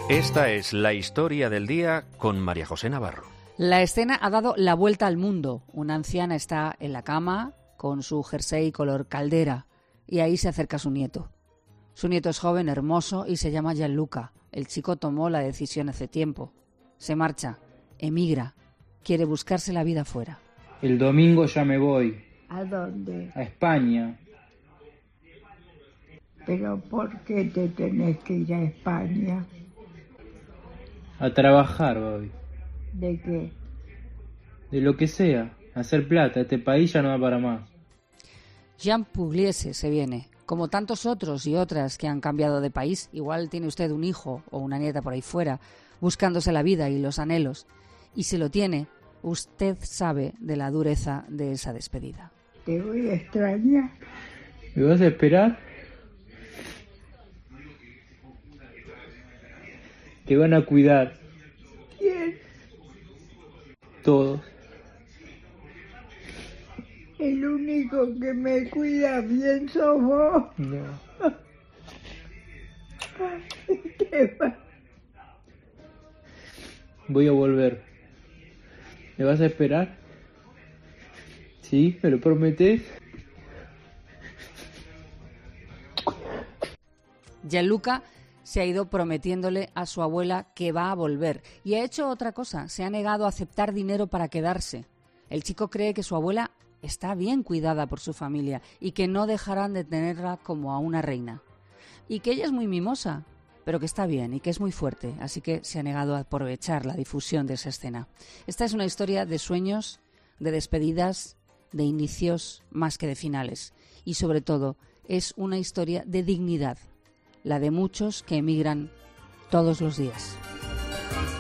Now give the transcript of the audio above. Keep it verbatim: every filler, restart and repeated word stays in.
Esta es la historia del día con María José Navarro. La escena ha dado la vuelta al mundo. Una anciana está en la cama con su jersey color caldera y ahí se acerca su nieto. Su nieto es joven, hermoso y se llama Gianluca. El chico tomó la decisión hace tiempo. Se marcha, emigra, quiere buscarse la vida fuera. El domingo ya me voy. ¿A dónde? A España. ¿Pero por qué te tenés que ir a España? A trabajar, Babi. ¿De qué? De lo que sea. A hacer plata. Este país ya no da para más. Jean Pugliese se viene. Como tantos otros y otras que han cambiado de país, igual tiene usted un hijo o una nieta por ahí fuera, buscándose la vida y los anhelos. Y si lo tiene, usted sabe de la dureza de esa despedida. Te voy a extrañar. ¿Me vas a esperar? Te van a cuidar. ¿Quién? Todos. El único que me cuida bien sos vos. No. ¿Qué va? Voy a volver. ¿Me vas a esperar? ¿Sí? ¿Me lo prometés? Gianluca se ha ido prometiéndole a su abuela que va a volver y ha hecho otra cosa, se ha negado a aceptar dinero para quedarse. El chico cree que su abuela está bien cuidada por su familia y que no dejarán de tenerla como a una reina. Y que ella es muy mimosa, pero que está bien y que es muy fuerte, así que se ha negado a aprovechar la difusión de esa escena. Esta es una historia de sueños, de despedidas, de inicios más que de finales. Y sobre todo, es una historia de dignidad, la de muchos que emigran todos los días.